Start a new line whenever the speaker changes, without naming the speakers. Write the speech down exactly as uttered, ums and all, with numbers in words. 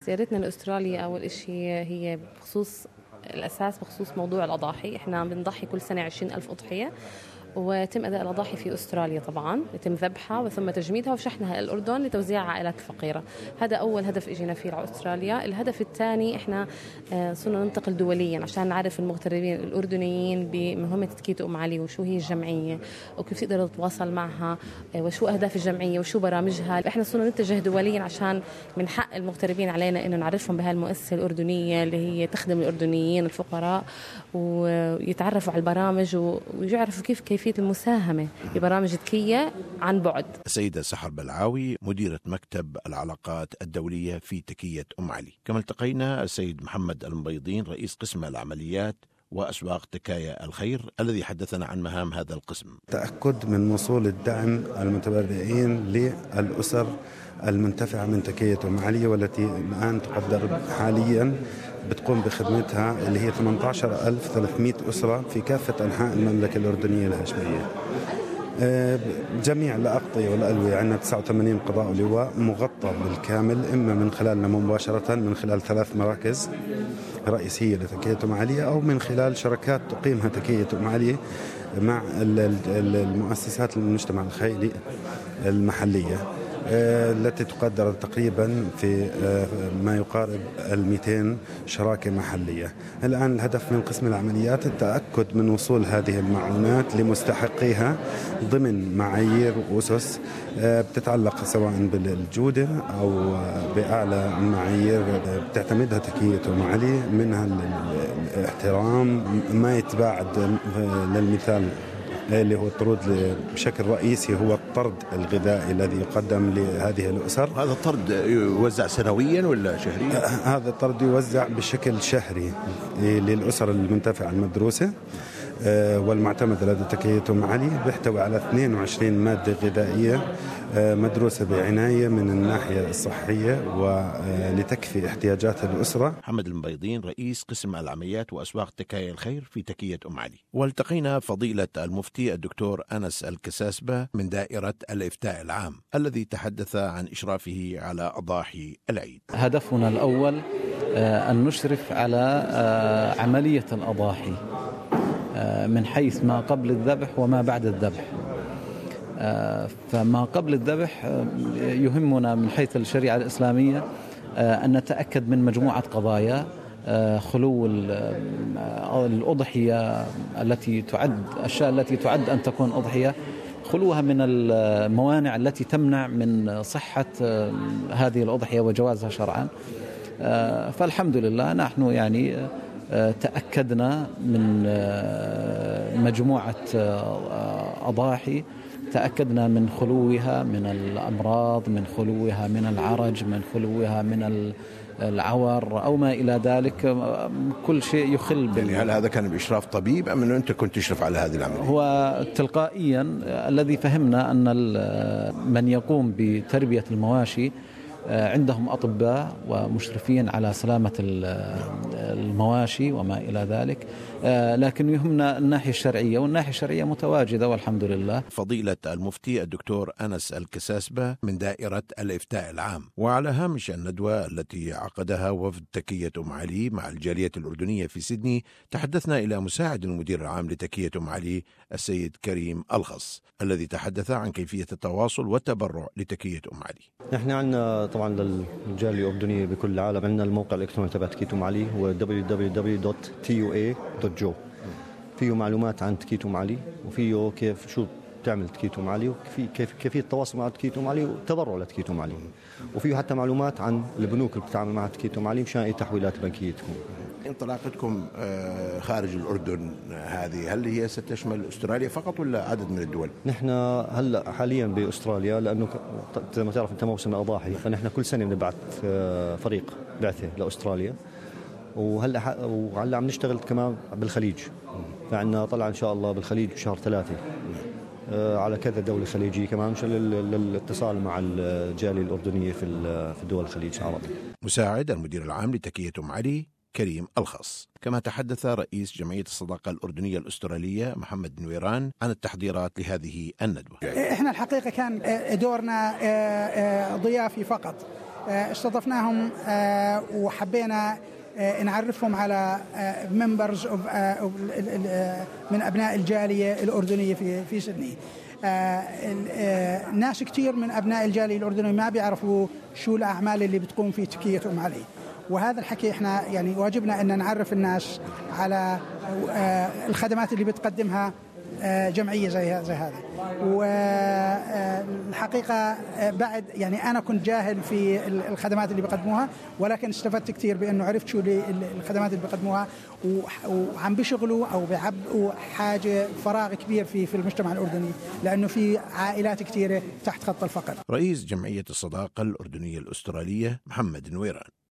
زيارتنا لأستراليا أول إشي هي بخصوص الأساس بخصوص موضوع الأضاحي. إحنا بنضحي كل سنة عشرين ألف أضحية، ويتم أداء الأضاحي في أستراليا طبعا، يتم ذبحها وثم تجميدها وشحنها إلى الأردن لتوزيع عائلات الفقيرة. هذا أول هدف إجينا فيه على أستراليا. الهدف الثاني إحنا صرنا ننتقل دوليا عشان نعرف المغتربين الأردنيين بمهمة تكيت أم علي وشو هي الجمعية وكيف تقدر تتواصل معها وشو أهداف الجمعية وشو برامجها. إحنا صرنا نتجه دوليا عشان من حق المغتربين علينا إنه نعرفهم بهالمؤسسة الأردنية اللي هي تخدم الأردنيين الفقراء، ويتعرفوا على البرامج ويعرفوا كيف كيف كيفية المساهمة ببرامج تكية عن بعد.
السيدة سحر بلعاوي مديرة مكتب العلاقات الدولية في تكية أم علي. كما التقينا السيد محمد المبيضين رئيس قسم العمليات وأسواق تكايا الخير الذي حدثنا عن مهام هذا القسم.
تأكد من وصول الدعم المتبرعين للأسر المنتفعة من تكية أم علي، والتي الآن تقدر حاليا بتقوم بخدمتها اللي هي ثمانية عشر ألف وثلاثمئة أسرة في كافة أنحاء المملكة الأردنية الهاشمية. جميع الأغطية والألوية عندنا تسعة وثمانين قضاء ولواء مغطى بالكامل، إما من خلالنا مباشرة من خلال ثلاث مراكز رئيسية لتكية أم علي، أو من خلال شركات تقيمها تكية أم علي مع المؤسسات المجتمع الخيري المحلية التي تقدر تقريبا في ما يقارب المئتين شراكة محلية. الآن الهدف من قسم العمليات التأكد من وصول هذه المعونات لمستحقيها ضمن معايير وأسس بتتعلق سواء بالجودة أو بأعلى معايير بتعتمدها تكية أم علي، منها الاحترام ما يتباعد. للمثال اللي هو الطرود بشكل رئيسي هو الطرد الغذائي الذي يقدم لهذه الأسر.
هذا الطرد يوزع سنويا ولا شهريا؟
هذا الطرد يوزع بشكل شهري للأسر المنتفعة المدروسة والمعتمد لدى تكية أم علي، بيحتوي على اثنين وعشرين مادة غذائية مدروسة بعناية من الناحية الصحية ولتكفي احتياجات الأسرة.
محمد المبيضين رئيس قسم العمليات وأسواق تكايا الخير في تكية أم علي. والتقينا فضيلة المفتي الدكتور أنس الكساسبة من دائرة الإفتاء العام الذي تحدث عن إشرافه على أضاحي العيد.
هدفنا الأول أن نشرف على عملية الأضاحي من حيث ما قبل الذبح وما بعد الذبح. فما قبل الذبح يهمنا من حيث الشريعة الإسلامية أن نتأكد من مجموعة قضايا: خلو الأضحية التي تعد الأشياء التي تعد أن تكون أضحية، خلوها من الموانع التي تمنع من صحة هذه الأضحية وجوازها شرعا. فالحمد لله نحن يعني تأكدنا من مجموعة أضاحي، تأكدنا من خلوها من الأمراض، من خلوها من العرج، من خلوها من العور أو ما إلى ذلك، كل شيء يخل بال...
يعني هل هذا كان بإشراف طبيب أم أنه أنت كنت تشرف على هذه العملية؟
هو تلقائيا الذي فهمنا أن من يقوم بتربية المواشي عندهم أطباء ومشرفين على سلامة المواشي وما إلى ذلك، لكن يهمنا الناحية الشرعية، والناحية الشرعية متواجدة والحمد لله.
فضيلة المفتي الدكتور أنس الكساسبة من دائرة الإفتاء العام. وعلى هامش الندوة التي عقدها وفد تكية أم علي مع الجالية الأردنية في سيدني، تحدثنا إلى مساعد المدير العام لتكية أم علي السيد كريم الخص الذي تحدث عن كيفية التواصل والتبرع لتكية أم علي.
نحن عندنا طبعا للجالية الأردنية بكل العالم عندنا الموقع الإلكتروني تبع تكية أم علي هو دبليو دبليو دبليو دوت تي يو إيه دوت جو. فيه معلومات عن تكية أم علي، وفيه كيف شو بتعمل تكية أم علي، وكيف كيف كيفية التواصل مع تكية أم علي والتبرع لتكية أم علي، وفيه حتى معلومات عن البنوك اللي بتتعامل مع تكية أم علي مشان أي تحويلات بنكية تكون.
انطلاقتكم خارج الأردن هذه هل هي ستشمل أستراليا فقط ولا عدد من الدول؟
نحن هلا حاليا بأستراليا، لأنه زي ما تعرف أنت موسم الأضاحي، فنحن كل سنة بنبعث فريق بعثة لأستراليا، وهلا وهلا عم نشتغل كمان بالخليج، فعندنا طلع إن شاء الله بالخليج بشهر ثلاثة على كذا دولة خليجية كمان مشان للاتصال مع الجالية الأردنية في في دول الخليج العربي.
مساعد المدير العام لتكية أم علي كريم الخص. كما تحدث رئيس جمعية الصداقة الأردنية الأسترالية محمد نويران عن التحضيرات لهذه الندوة.
احنا الحقيقة كان دورنا ضيافي فقط، استضفناهم وحبينا نعرفهم على members of من أبناء الجالية الأردنية في في سيدني. ناس كتير من أبناء الجالية الأردنية ما بيعرفوا شو الأعمال اللي بتقوم في تركيا أم علي، وهذا الحكي إحنا يعني واجبنا أن نعرف الناس على الخدمات اللي بتقدمها جمعية زي زي هذا. والحقيقة بعد يعني أنا كنت جاهل في الخدمات اللي بيقدموها، ولكن استفدت كثير بأنه عرفت شو الخدمات اللي بيقدموها وعم بيشغلوا أو بيعبئوا حاجة فراغ كبير في في المجتمع الأردني، لأنه في عائلات كثيرة تحت خط الفقر.
رئيس جمعية الصداقة الأردنية الأسترالية محمد نويران.